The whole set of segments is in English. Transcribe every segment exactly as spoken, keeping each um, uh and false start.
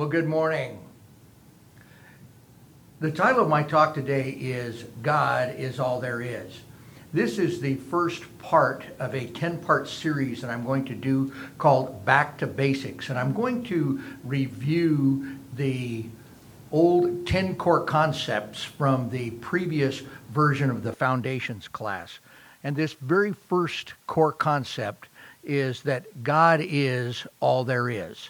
Well, good morning. The title of my talk today is God is All There Is. This is the first part of a ten-part series that I'm going to do called Back to Basics. And I'm going to review the old ten core concepts from the previous version of the Foundations class. And this very first core concept is that God is all there is.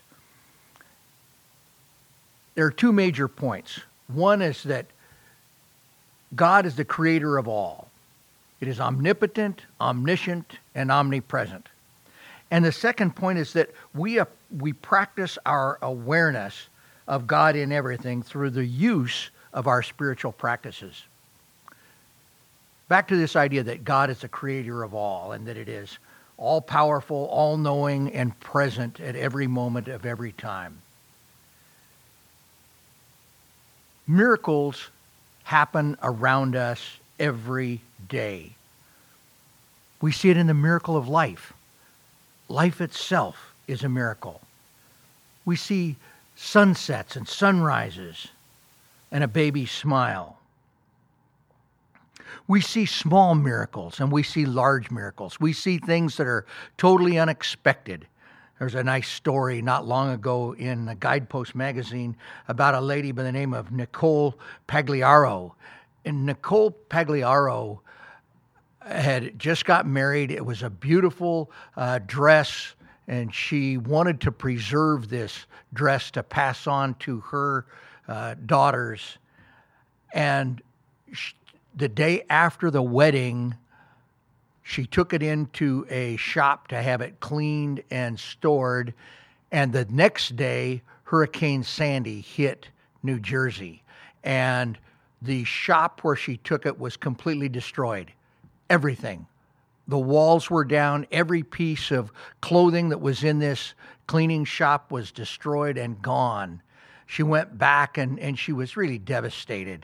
There are two major points. One is that God is the creator of all. It is omnipotent, omniscient, and omnipresent. And the second point is that we uh, we practice our awareness of God in everything through the use of our spiritual practices. Back to this idea that God is the creator of all and that it is all-powerful, all-knowing, and present at every moment of every time. Miracles happen around us every day. We see it in the miracle of life. Life itself is a miracle. We see sunsets and sunrises and a baby's smile. We see small miracles and we see large miracles. We see things that are totally unexpected. There's a nice story not long ago in the Guidepost magazine about a lady by the name of Nicole Pagliaro. And Nicole Pagliaro had just got married. It was a beautiful uh, dress, and she wanted to preserve this dress to pass on to her uh, daughters. And she, the day after the wedding, she took it into a shop to have it cleaned and stored. And the next day, Hurricane Sandy hit New Jersey. And the shop where she took it was completely destroyed. Everything. The walls were down. Every piece of clothing that was in this cleaning shop was destroyed and gone. She went back and, and she was really devastated.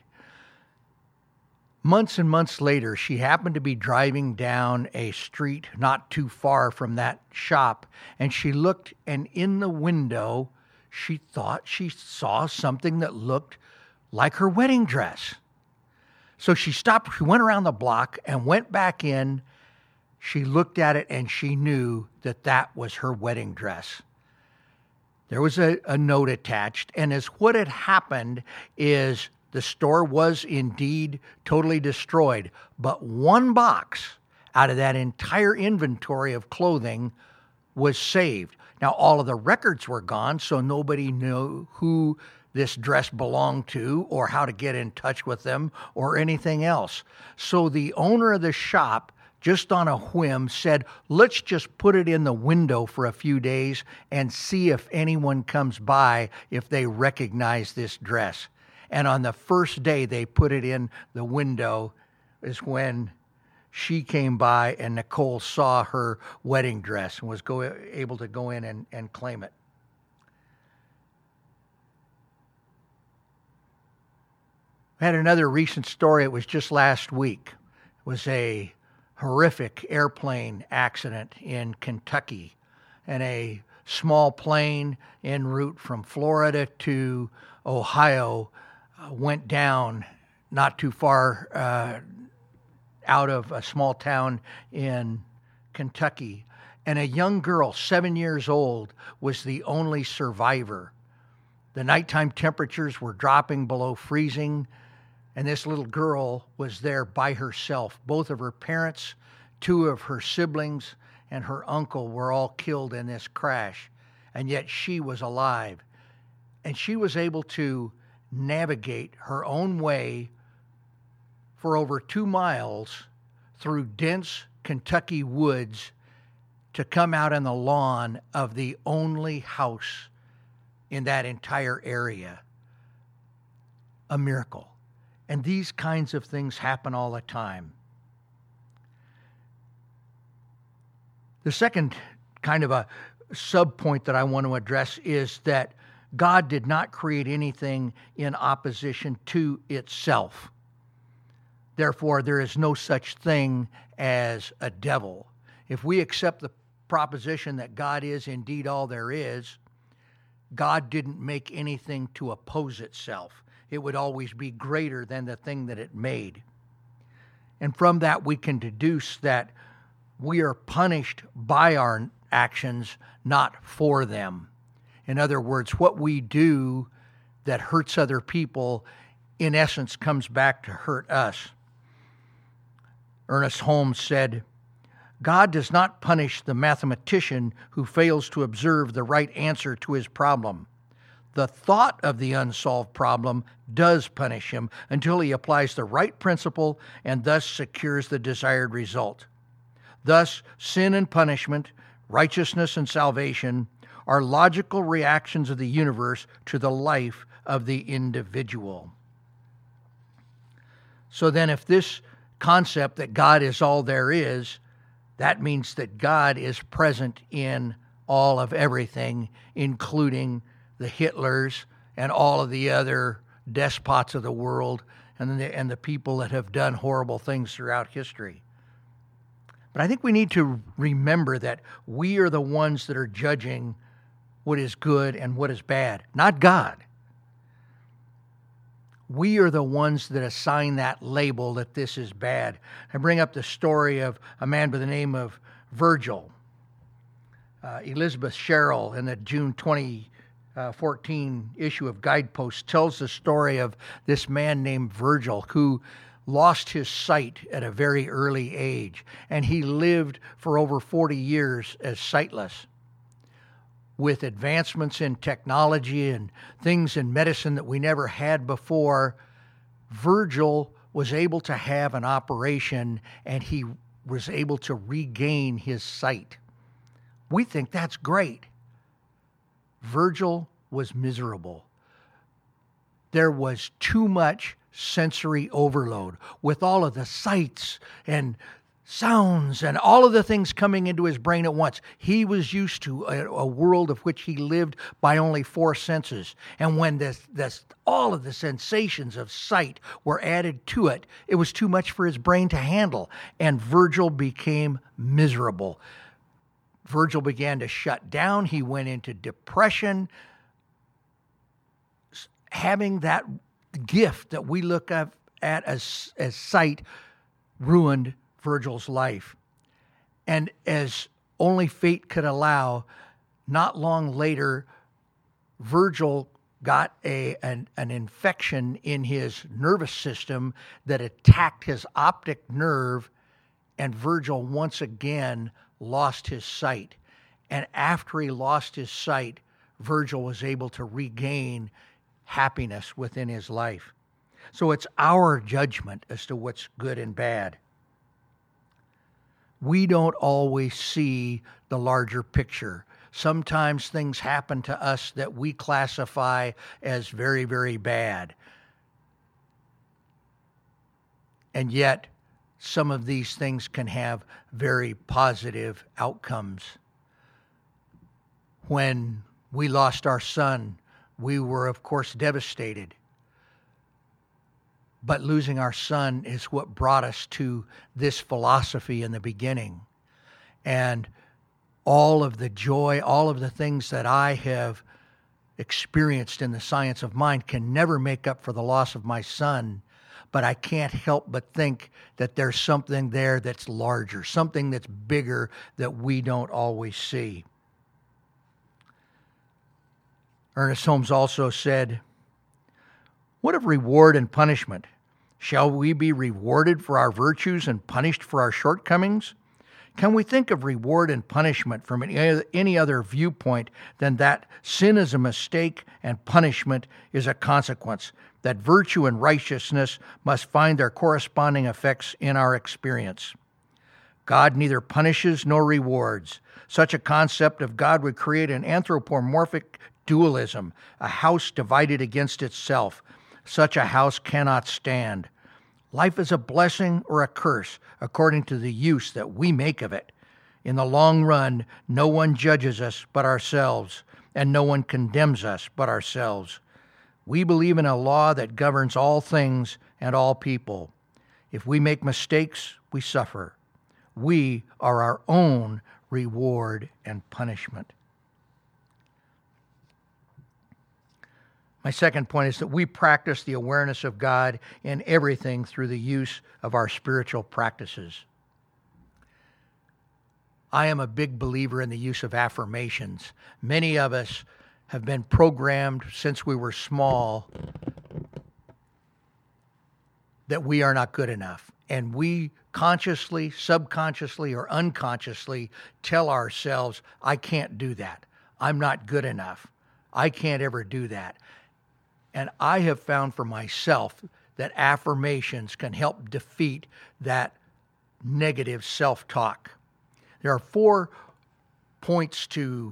Months and months later, she happened to be driving down a street not too far from that shop, and she looked, and in the window, she thought she saw something that looked like her wedding dress. So she stopped, she went around the block and went back in. She looked at it, and she knew that that was her wedding dress. There was a, a note attached, and as what had happened is the store was indeed totally destroyed, but one box out of that entire inventory of clothing was saved. Now, all of the records were gone, so nobody knew who this dress belonged to or how to get in touch with them or anything else. So the owner of the shop, just on a whim, said, let's just put it in the window for a few days and see if anyone comes by, if they recognize this dress. And on the first day they put it in the window is when she came by and Nicole saw her wedding dress and was go, able to go in and, and claim it. I had another recent story. It was just last week. It was a horrific airplane accident in Kentucky, and a small plane en route from Florida to Ohio Uh, went down not too far uh, out of a small town in Kentucky. And a young girl, seven years old, was the only survivor. The nighttime temperatures were dropping below freezing, and this little girl was there by herself. Both of her parents, two of her siblings, and her uncle were all killed in this crash. And yet she was alive. And she was able to navigate her own way for over two miles through dense Kentucky woods to come out on the lawn of the only house in that entire area. A miracle. And these kinds of things happen all the time. The second kind of a sub-point that I want to address is that God did not create anything in opposition to itself. Therefore, there is no such thing as a devil. If we accept the proposition that God is indeed all there is, God didn't make anything to oppose itself. It would always be greater than the thing that it made. And from that, we can deduce that we are punished by our actions, not for them. In other words, what we do that hurts other people, in essence, comes back to hurt us. Ernest Holmes said, "God does not punish the mathematician who fails to observe the right answer to his problem. The thought of the unsolved problem does punish him until he applies the right principle and thus secures the desired result. Thus, sin and punishment, righteousness and salvation are logical reactions of the universe to the life of the individual." So then, if this concept that God is all there is, that means that God is present in all of everything, including the Hitlers and all of the other despots of the world and the, and the people that have done horrible things throughout history. But I think we need to remember that we are the ones that are judging what is good and what is bad, not God. We are the ones that assign that label that this is bad. I bring up the story of a man by the name of Virgil. Uh, Elizabeth Sherrill in the June twenty fourteen issue of Guidepost tells the story of this man named Virgil who lost his sight at a very early age, and he lived for over forty years as sightless. With advancements in technology and things in medicine that we never had before, Virgil was able to have an operation and he was able to regain his sight. We think that's great. Virgil was miserable. There was too much sensory overload with all of the sights and sounds and all of the things coming into his brain at once. He was used to a, a world of which he lived by only four senses. And when this, this, all of the sensations of sight were added to it, it was too much for his brain to handle. And Virgil became miserable. Virgil began to shut down. He went into depression. Having that gift that we look at, at as, as sight ruined Virgil's life. And as only fate could allow, not long later, Virgil got a an, an infection in his nervous system that attacked his optic nerve, and Virgil once again lost his sight. And after he lost his sight, Virgil was able to regain happiness within his life. So it's our judgment as to what's good and bad. We don't always see the larger picture. Sometimes things happen to us that we classify as very, very bad. And yet, some of these things can have very positive outcomes. When we lost our son, we were, of course, devastated. But losing our son is what brought us to this philosophy in the beginning. And all of the joy, all of the things that I have experienced in the science of mind can never make up for the loss of my son. But I can't help but think that there's something there that's larger, something that's bigger that we don't always see. Ernest Holmes also said, "What of reward and punishment? Shall we be rewarded for our virtues and punished for our shortcomings? Can we think of reward and punishment from any other viewpoint than that sin is a mistake and punishment is a consequence, that virtue and righteousness must find their corresponding effects in our experience? God neither punishes nor rewards. Such a concept of God would create an anthropomorphic dualism, a house divided against itself. Such a house cannot stand. Life is a blessing or a curse according to the use that we make of it. In the long run, no one judges us but ourselves, and no one condemns us but ourselves. We believe in a law that governs all things and all people. If we make mistakes, we suffer. We are our own reward and punishment." My second point is that we practice the awareness of God in everything through the use of our spiritual practices. I am a big believer in the use of affirmations. Many of us have been programmed since we were small that we are not good enough. And we consciously, subconsciously, or unconsciously tell ourselves, I can't do that. I'm not good enough. I can't ever do that. And I have found for myself that affirmations can help defeat that negative self-talk. There are four points to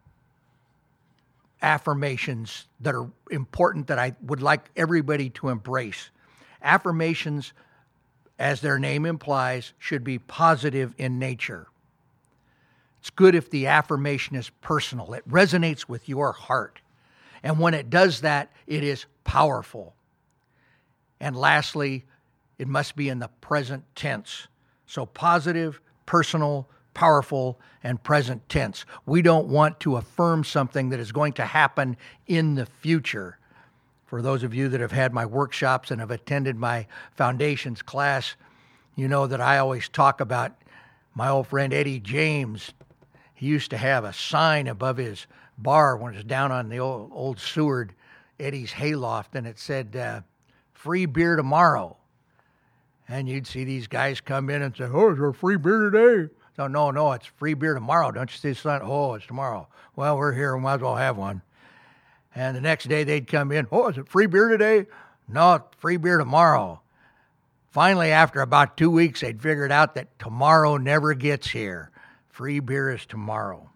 affirmations that are important that I would like everybody to embrace. Affirmations, as their name implies, should be positive in nature. It's good if the affirmation is personal. It resonates with your heart. And when it does that, it is powerful. And lastly, it must be in the present tense. So positive, personal, powerful, and present tense. We don't want to affirm something that is going to happen in the future. For those of you that have had my workshops and have attended my foundations class, you know that I always talk about my old friend Eddie James. He used to have a sign above his bar when it was down on the old, old Seward, Eddie's hayloft, and it said, uh, free beer tomorrow. And you'd see these guys come in and say, oh, is there free beer today? So, no, no, it's free beer tomorrow. Don't you see the sign? Oh, it's tomorrow. Well, we're here. We might as well have one. And the next day they'd come in, oh, is it free beer today? No, it's free beer tomorrow. Finally, after about two weeks, they'd figured out that tomorrow never gets here. Free beer is tomorrow.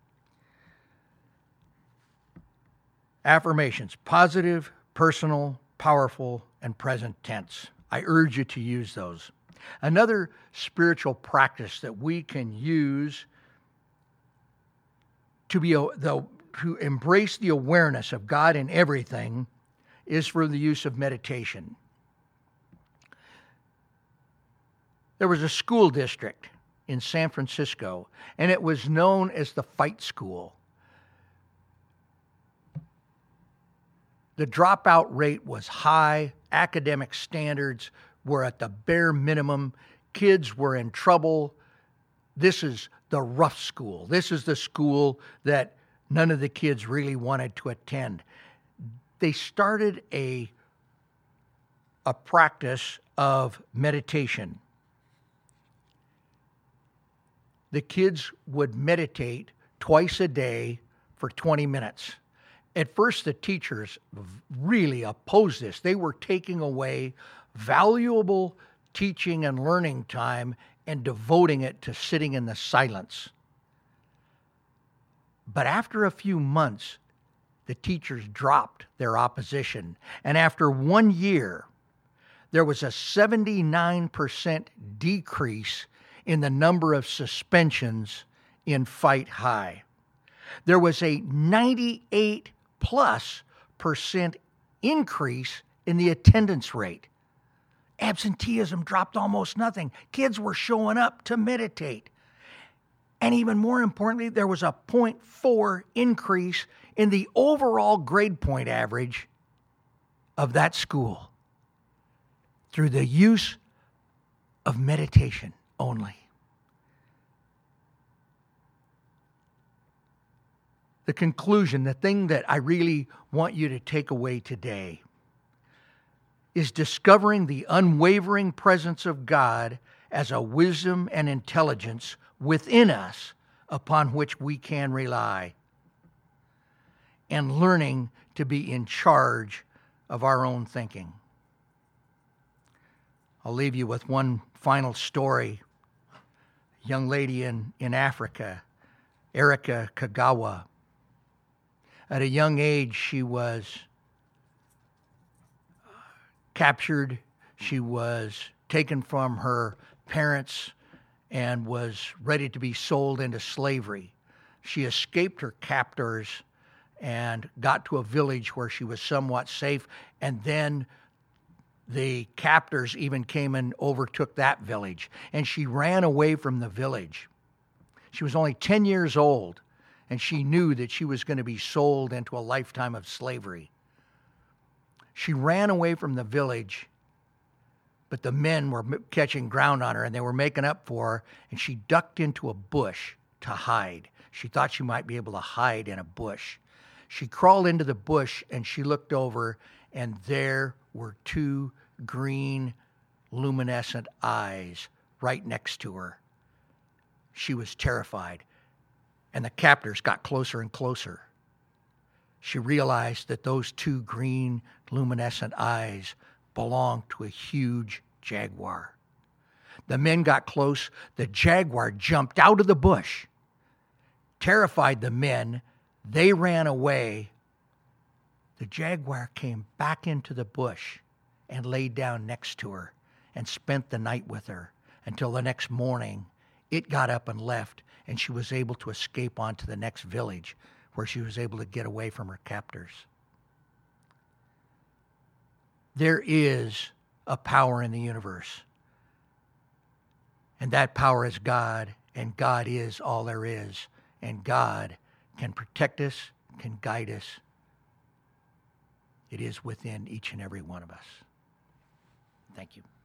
Affirmations, positive, personal, powerful, and present tense. I urge you to use those. Another spiritual practice that we can use to be the to embrace the awareness of God in everything is for the use of meditation. There was a school district in San Francisco, and it was known as the Fight School. The dropout rate was high. Academic standards were at the bare minimum. Kids were in trouble. This is the rough school. This is the school that none of the kids really wanted to attend. They started a, a practice of meditation. The kids would meditate twice a day for twenty minutes. At first, the teachers really opposed this. They were taking away valuable teaching and learning time and devoting it to sitting in the silence. But after a few months, the teachers dropped their opposition. And after one year, there was a seventy-nine percent decrease in the number of suspensions in Fight High. There was a ninety-eight plus percent increase in the attendance rate. Absenteeism dropped almost nothing. Kids were showing up to meditate. And even more importantly, there was a zero point four increase in the overall grade point average of that school through the use of meditation only. The conclusion, the thing that I really want you to take away today is discovering the unwavering presence of God as a wisdom and intelligence within us upon which we can rely, and learning to be in charge of our own thinking. I'll leave you with one final story. A young lady in, in Africa, Erica Kagawa. At a young age, she was captured. She was taken from her parents and was ready to be sold into slavery. She escaped her captors and got to a village where she was somewhat safe, and then the captors even came and overtook that village, and she ran away from the village. She was only ten years old, and she knew that she was going to be sold into a lifetime of slavery. She ran away from the village, but the men were catching ground on her and they were making up for her, and she ducked into a bush to hide. She thought she might be able to hide in a bush. She crawled into the bush and she looked over, and there were two green luminescent eyes right next to her. She was terrified, and the captors got closer and closer. She realized that those two green luminescent eyes belonged to a huge jaguar. The men got close. The jaguar jumped out of the bush, terrified the men. They ran away. The jaguar came back into the bush and laid down next to her and spent the night with her until the next morning. It got up and left, and she was able to escape onto the next village where she was able to get away from her captors. There is a power in the universe, and that power is God, and God is all there is, and God can protect us, can guide us. It is within each and every one of us. Thank you.